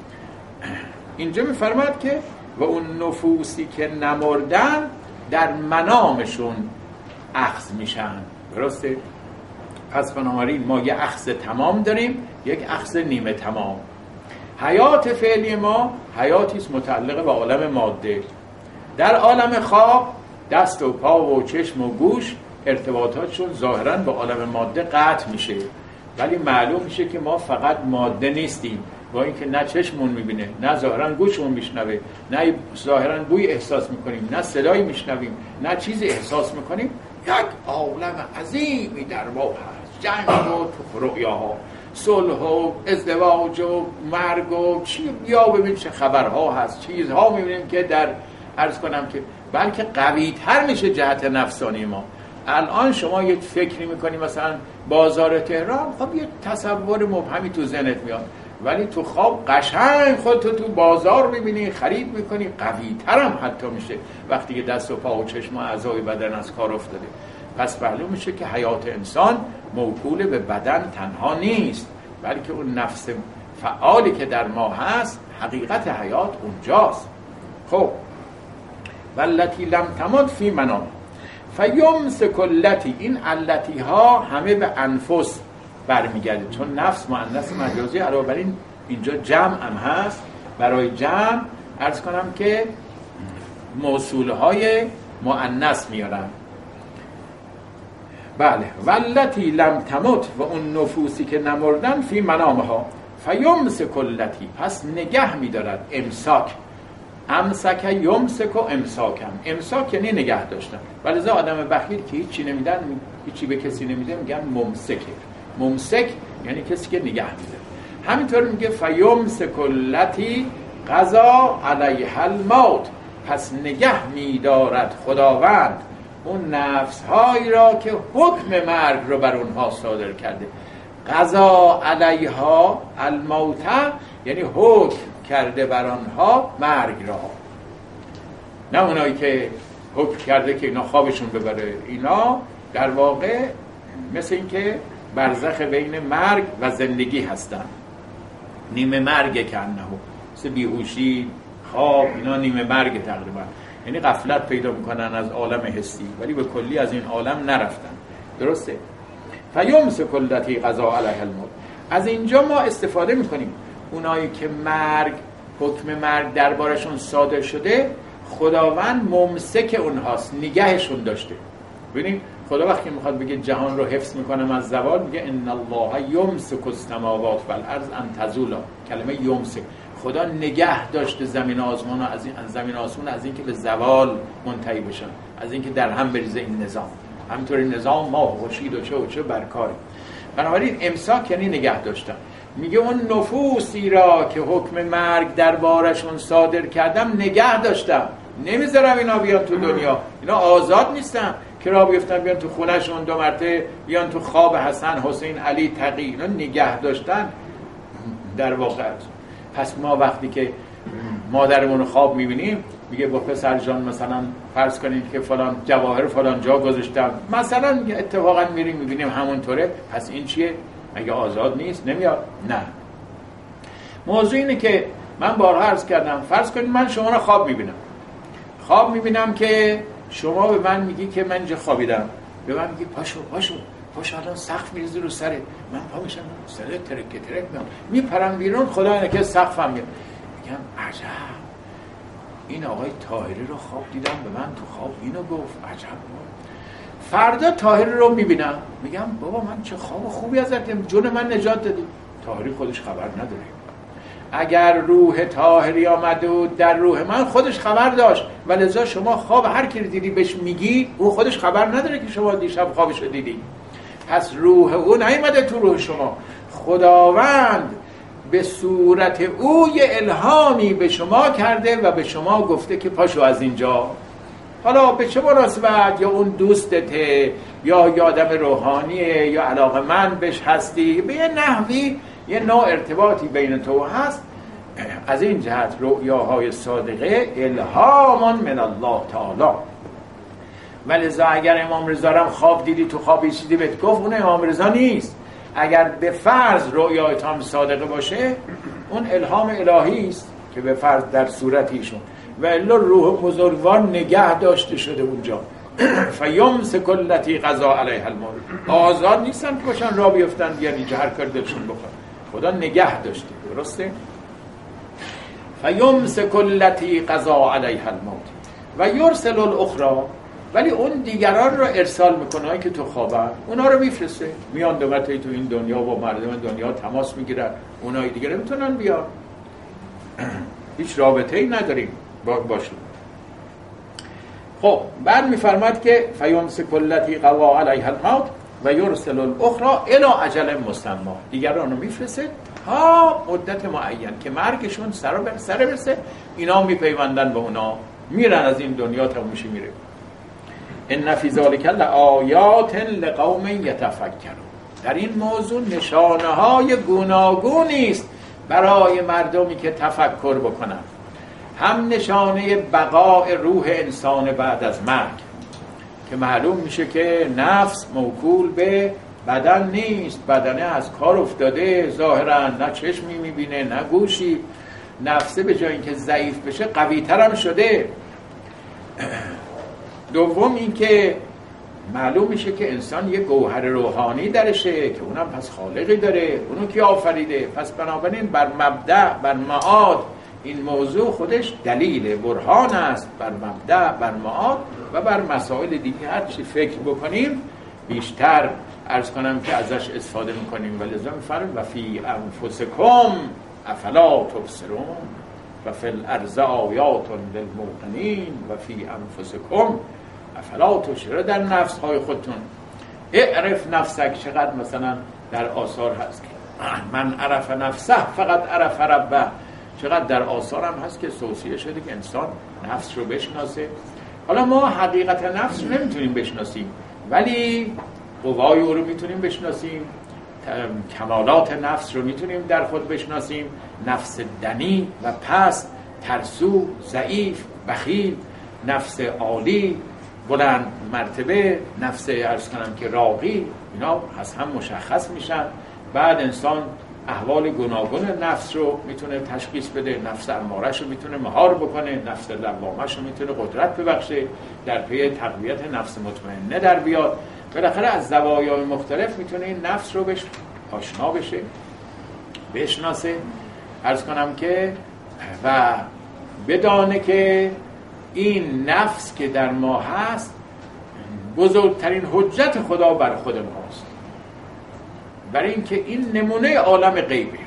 اینجا میفرماد که و اون نفوسی که نمردن در منامشون اخذ میشن، درسته؟ پس بنابراین ما یه اخذ تمام داریم، یک اخذ نیمه تمام. حیات فعلی ما حیاتی است متعلق به عالم ماده. در عالم خواب دست و پا و چشم و گوش ارتباطاتشون ظاهراً به عالم ماده قطع میشه، ولی معلوم میشه که ما فقط ماده نیستیم، با اینکه نه چشممون میبینه، نه ظاهراً گوشمون میشنوه، نه ظاهراً بوی احساس میکنیم، نه صدایی میشنویم، نه چیزی احساس میکنیم. یک عالم عظیمی در ما هست، جنگ و رؤیاها، صلح و ازدواج و مرگ و چی، بیا ببین چه خبرها هست، چیزها میبینیم که در عرض کنم که بلکه قوی تر میشه جهت نفسانی ما. الان شما یک فکری میکنی مثلا بازار تهران، خب یه تصور مبهمی تو ذهنت میاد، ولی تو خواب قشنگ خودتو تو بازار میبینی، خرید میکنی، قوی ترم حتی میشه وقتی که دست و پا و چشم و اعضای بدن از کار افتاده. پس معلوم میشه که حیات انسان موکول به بدن تنها نیست، بلکه اون نفس فعالی که در ما هست، حقیقت حیات اونجاست. خب والتی لم تمت فی منام فیمسک التی، این التی ها همه به انفس برمیگرده، چون نفس مؤنث مجازی، علاوه بر این اینجا جمع هم هست. برای جمع عرض کنم که موصول های مؤنث میارن. بله، والتی لم تمت و اون نفوسی که نمردن، فی منامها فیمسک التی، پس نگه میدارد. امساک، امسک یمسک و امساکم. امساک یعنی نگه داشتن، ولی ذا آدم بخیل که هیچی نمیدن، هیچی به کسی نمیده، میگن ممسکه. ممسک یعنی کسی که نگه میده. همینطور میگه فیمسک التی قضا علیها الموت، پس نگه میدارد خداوند اون نفس‌هایی را که حکم مرگ رو بر اونها صادر کرده. قضا علیها الموت یعنی حکم کرده بر آنها مرگ را، نه اونایی که حکم کرده که اینا خوابشون ببره. اینا در واقع مثل این که برزخ بین مرگ و زندگی هستن، نیمه مرگ که انه مثل بیهوشی، خواب، اینا نیمه مرگ تقریبا، یعنی غفلت پیدا میکنن از عالم حسی ولی به کلی از این عالم نرفتن. درسته؟ فیمسک التی قضا علیها الموت. از اینجا ما استفاده میکنیم اونایی که مرگ، حکم مرگ دربارشون صادر شده، خداوند ممسک اونهاست، نگهشون داشته. ببینید خدا وقتی میخواد بگه جهان رو حفظ میکنم از زوال، میگه ان الله یمسک السماوات والارض ان تزولا. کلمه یمسک، خدا نگه داشته زمین آسمان و از این زمین آسمان از اینکه به زوال منتهی بشن، از اینکه در هم بریزه این نظام. همینطور این نظام ما خورشید و چه و چه برکاره. بنابراین امساک یعنی نگه داشتن. میگه اون نفوسی را که حکم مرگ دربارشون صادر کردم نگه داشتم، نمیذارم اینا بیان تو دنیا. اینا آزاد نیستن که را بیفتن بیان تو خونهشون دو مرتبه بیان تو خواب حسن، حسین، علی، تقی. اینا نگه داشتن در واقع. پس ما وقتی که مادرمون رو خواب میبینیم میگه با پسر جان مثلا فرض کنید که فلان جواهر فلان جا گذاشتم، مثلا اتفاقا میریم میبینیم همونطوره، پس این چیه؟ مگه آزاد نیست؟ نمیاد؟ نه. موضوع اینه که من بارها عرض کردم، فرض کنید من شما رو خواب میبینم، خواب میبینم که شما به من میگی که من اینجا خوابیدم، به من میگی پاشو پاشو پاشو الان سقف میریزی رو سرت. من پا میشم سرت ترک ترک میام میپرم بیرون، خدا اینه که سقفم میاد. میگم عجب، این آقای طاهری رو خواب دیدم به من تو خواب اینو گفت، عجب. فردا طاهری رو میبینم میگم بابا من چه خواب خوبی ازت دیدم، جون من نجات دادی. طاهری خودش خبر نداره. اگر روح طاهری آمد و در روح من خودش خبر داشت، ولذا شما خواب هر کی دیدی بهش میگی، او خودش خبر نداره که شما دیشب خوابش رو دیدی. پس روح او نیامده تو روح شما، خداوند به صورت او یه الهامی به شما کرده و به شما گفته که پاشو از اینجا. حالا به چه مناسبت؟ یا اون دوستته، یا یادم روحانیه، یا علاقه‌مند بهش هستی، به یه نحوی یه نوع ارتباطی بین تو هست. از این جهت رؤیاهای صادقه الهامان من الله تعالی. ولذا اگر امام رضا رو خواب دیدی، تو خواب چیزی بهت گفت، اون امام رضا نیست. اگر به فرض رؤیای تام صادقه باشه، اون الهام الهی است که به فرض در صورت ایشون، و الا روح بزرگوار نگه داشته شده اونجا. فیمسک التی قضا علیها الموت. آزاد نیستن که باشن راه بیفتن یعنی هر کار دلشون بکنن، خدا نگه داشته. درسته؟ فیمسک التی قضا علیها الموت و یرسل الاخرى. ولی اون دیگران رو ارسال میکنه که تو خوابن، اونا رو میفرسته، میان دوباره تو این دنیا با مردم دنیا تماس میگیرن، اونای دیگه نمیتونن بیان، هیچ رابطه ای نداریم با باشون. خب بعد میفرماد که فیمسک التی قضا علیها الموت و یرسل الاخرى الی اجل مسمى. دیگران رو میفرسته ها مدت معین که مرگشون سر بر سر برسه، اینا میپیوندن به اونا، میرن از این دنیا تا میشه میره. ان فی ذلک لآیات لقوم یتفکرون. در این موضوع نشانه های گوناگونی است برای مردمی که تفکر بکنن. هم نشانه بقای روح انسان بعد از مرگ که معلوم میشه که نفس موکول به بدن نیست، بدنه از کار افتاده ظاهرا، نه چشمی میبینه نه گوشی، نفسه به جای اینکه ضعیف بشه قوی تر هم شده. دوم این که معلوم میشه که انسان یه گوهر روحانی درشه که اونم پس خالقی داره، اونو کی آفریده. پس بنابراین بر مبدأ، بر معاد این موضوع خودش دلیل برهان است، بر مبدأ، بر معاد و بر مسائل دیگه هر چی فکر بکنیم بیشتر عرض کنم که ازش استفاده میکنیم. ولذا میفرمایند و فی انفسکم افلا تبصرون و فی الارض آیات للموقنین و فی انفسکم افلا تبصرون. در نفس های خودتون اعرف نفسک. چقدر مثلا در آثار هست من عرف نفسه فقط عرف ربه. چقدر در آثار هم هست که توصیه شده که انسان نفس رو بشناسه. حالا ما حقیقت نفس رو نمیتونیم بشناسیم، ولی قوای او رو میتونیم بشناسیم، کمالات نفس رو میتونیم در خود بشناسیم. نفس دنی و پست، ترسو، ضعیف، بخیل، نفس عالی، بلند مرتبه، نفس عرض کنم که راقی، اینا از هم مشخص میشن. بعد انسان احوال گوناگون نفس رو میتونه تشخیص بده، نفس امارش رو میتونه مهار بکنه، نفس لوامش رو میتونه قدرت ببخشه، در پی تقویت نفس مطمئنه در بیاد. بالاخره از زوایای مختلف میتونه این نفس رو بهش آشنا بشه، بشناسه، عرض کنم که و بدانه که این نفس که در ما هست بزرگترین حجت خدا بر خود ماست، برای اینکه این نمونه عالم غیبه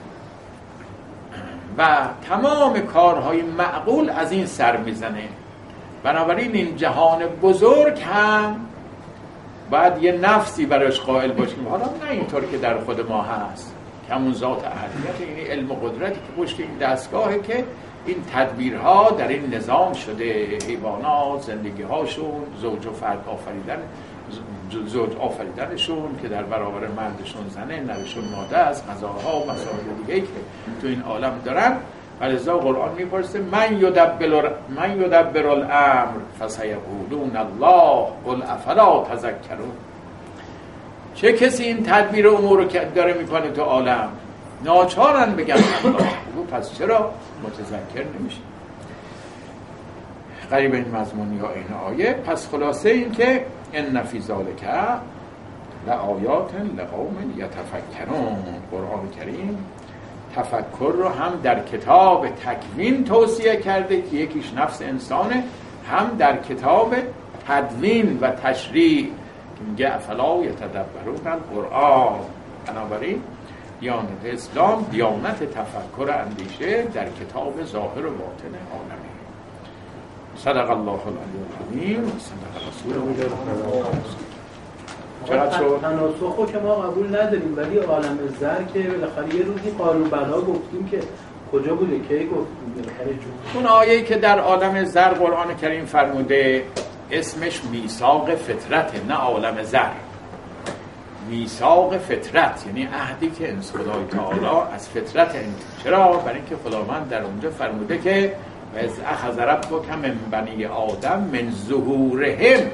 و تمام کارهای معقول از این سر میزنه. بنابراین این جهان بزرگ هم باید یه نفسی براش قائل باشیم، حالا نه اینطور که در خود ما هست که همون ذات اهلیت، یعنی علم و قدرتی که پشت این دستگاهه که این تدبیرها در این نظام شده. حیوانات زندگی هاشون، زوج و فرد آفریدن، زوج آفریدنشون که در برابر مردشون زنه، نرشون ماده است، غذاها و مسائل دیگه که تو این عالم دارن. ولذا قرآن میپرسه من یدبر من یدبر الامر فسیقولون الله قل افلا تذکرون. چه کسی این تدبیر امور رو داره میکنه تو عالم؟ ناچارن بگن الله. پس چرا متذکر نمیشه؟ قریب این مضمون یا این آیه. پس خلاصه این که ان فی ذلک لآیات لقوم یتفکرون. قرآن کریم تفکر رو هم در کتاب تکوین توصیه کرده که یکیش نفس انسانه، هم در کتاب تدوین و تشریع که میگه افلا یتدبرون القرآن. بنابراین دیانت اسلام دیانت تفکر اندیشه در کتاب ظاهر و باطن عالمه. صدق الله العلی العظیم. صدق رسول الله. چقدر شد؟ تناسخو که ما قبول نداریم، ولی عالم زر که بالاخره یه روزی قارون بلا گفتیم که کجا بوده، کی گفتیم بالاخره جو. اون آیه‌ای که در عالم زر قرآن کریم فرموده اسمش میثاق فطرت، نه عالم زر. میثاق فطرت یعنی عهدی که انس خدای تعالی از فطرت انت. چرا؟ برای اینکه خداوند در اونجا فرموده که از اخذ ربک من بنی آدم من ظهورهم،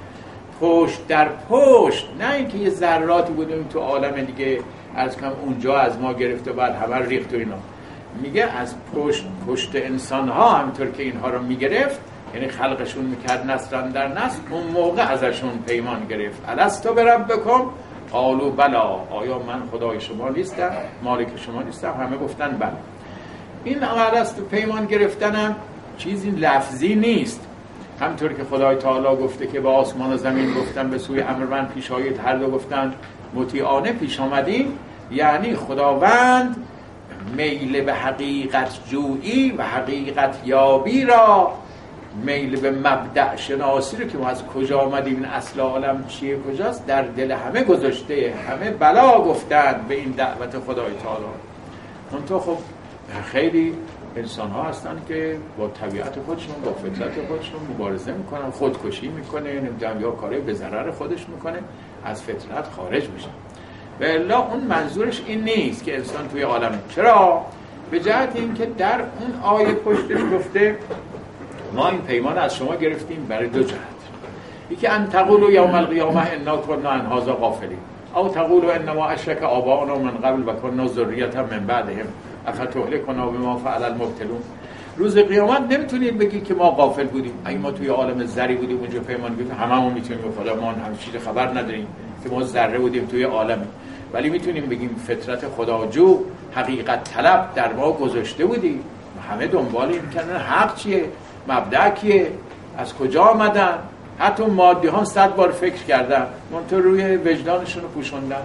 پشت در پشت، نه اینکه یه ذراتی بودیم تو عالم دیگه از کم اونجا از ما گرفته بعد همه ریخت و اینا. میگه از پشت پشت انسان ها همینطور که اینها رو میگرفت، یعنی خلقشون میکرد نسلن در نسل، اون موقع ازشون پیمان گرفت. الستو بربکم قالوا بلا، آیا من خدای شما نیستم، مالک شما نیستم؟ همه گفتن بله. این الستو پیمان گرفتنم چیزی لفظی نیست، همطور که خدای تعالی گفته که با آسمان و زمین گفتن به سوی امر من پیش آیید، هر دو گفتن مطیعانه پیش آمدیم. یعنی خداوند میل به حقیقت جویی و حقیقت یابی را، میل به مبدأ شناسی رو که ما از کجا آمدیم، این اصل عالم چیه کجاست، در دل همه گذاشته. همه بلا گفتند به این دعوت خدای تعالی. اونطور خب خیلی انسان ها هستن که با طبیعت خودشون، با فطرت خودشون مبارزه میکنن، خودکشی میکنه، نمیدونم یا کاری به ضرر خودش میکنه، از فطرت خارج میشن. و الا اون منظورش این نیست که انسان توی عالم. چرا؟ به جهت این که در اون آیه پشتش گفته ما این پیمان از شما گرفتیم برای دو جهت. یکی ان تقولوا یوم القیامه انا كنا عن هذا غافلین، او تقولوا انما اشرک آباؤنا من قبل و كنا ذریة من بعدهم افتهلكنا بما فعل المبطلون. روز قیامت نمیتونید بگید که ما غافل بودیم، اگه ما توی عالم ذری بودیم اونجا پیمان گرفتیم، هممون میتونیم به خدا ما هم چیز خبر نداریم که ما ذره بودیم توی عالم، ولی میتونیم بگیم فطرت خداجو، حقیقت طلب در ما گذاشته بودیم. همه دنبال این کردن حق چیه، مبدأ کیه، از کجا آمدن. حتی مادی ها صد بار فکر کردن، منتها روی وجدانشون رو پوشوندن.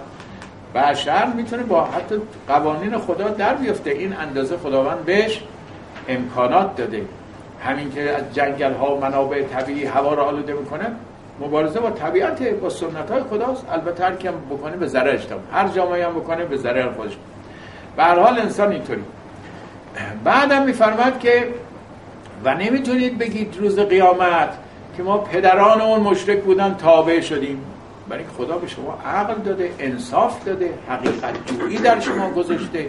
بشر میتونه با حتی قوانین خدا در بیفته، این اندازه خداوند بهش امکانات داده. همین که از جنگل ها و منابع طبیعی هوا رو آلوده میکنه، مبارزه با طبیعت، با سنت های خداست. البته هر کیم بکنه به ضرر اجتماع، هر جامعه هم بکنه به ضرر خودش. به هر حال انسان اینطوری. بعدم میفرماد که و نمیتونید بگید روز قیامت که ما پدران اون مشرک بودن تابع شدیم، برای خدا به شما عقل داده، انصاف داده، حقیقت جویی در شما گذاشته.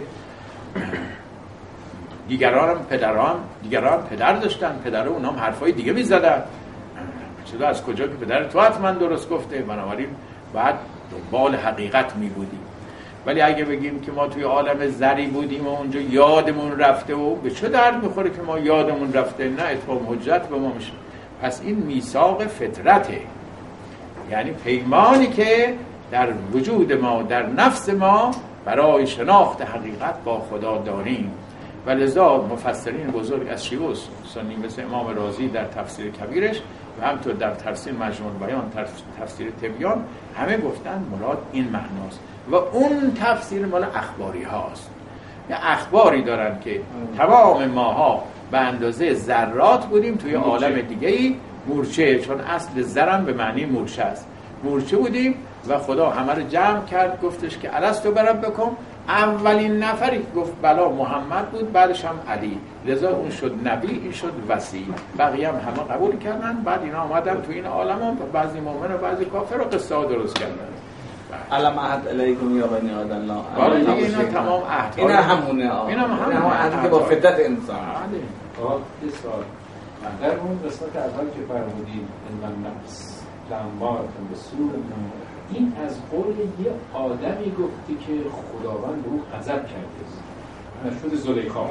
دیگران هم پدران دیگران هم پدر داشتن، پدر اونها هم حرفای دیگه میزدن. چرا از کجا که پدر تو حتما درست گفته، بنابراین بعد دنبال حقیقت میبودیم. ولی اگه بگیم که ما توی عالم ذری بودیم و اونجا یادمون رفته، و به چه درد میخوره که ما یادمون رفته؟ نه اتمام حجت به ما میشه. پس این میثاق فطرته، یعنی پیمانی که در وجود ما، در نفس ما برای شناخت حقیقت با خدا داریم. و لذا مفسرین بزرگ از شیعه سنی مثل امام رازی در تفسیر کبیرش و همطور در تفسیر مجموع بیان، تفسیر تبیان، همه گفتن مراد این معناست. و اون تفسیر مال اخباری هاست، یه اخباری دارن که تمام ماها به اندازه ذرات بودیم توی عالم دیگه‌ای، مورچه، چون اصل ذرم به معنی مورچه است، مورچه بودیم و خدا همه رو جمع کرد، گفتش که الستو بربکم. اولین نفری که گفت بلا محمد بود، بعدش هم علی، لذا اون شد نبی، این شد وصی، بقیه هم همه قبول کردن. بعد اینا آمدن تو این عالم هم بعضی مؤمن و بعضی کافر و قصه ها درست کردن. علم عهد علیکم یا بنی آدم الله. آره دیگه اینا تمام عهد، اینا همونه. اینا هم همون عهدی که با فطرت انسان. آه بسیار. در اون قسمت اول که فرمودیم ان النفس لامارة بالسوء، این از قول یه آدمی گفتی که خداوند به او غضب کرده است، شده زلیخا.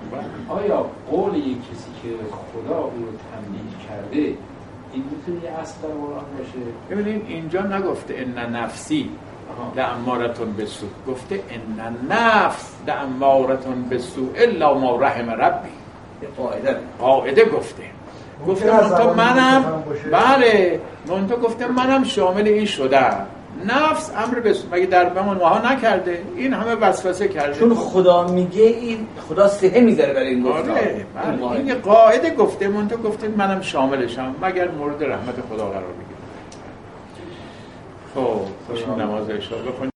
آیا قول یک کسی که خدا او رو تنبیه کرده این میتونه یه اصل در قرآن باشه؟ ببینید اینجا نگفته ان نفسی لامارة بالسوء، گفته ان النفس لامارة بالسوء الا ما رحم ربی. قاعده قاعده گفته گفته منتو منم، بله منتو گفته منم شامل این شدم. نفس امر به مگه در بهمون ماها نکرده، این همه وسوسه کرده، چون خدا میگه این خدا سهه میذاره برای این گفتار. آره بله. این یه قاعده گفته، منتو گفته منم شاملشم مگر مورد رحمت خدا قرار بگیره. خب خوش نماز عشا بخونید.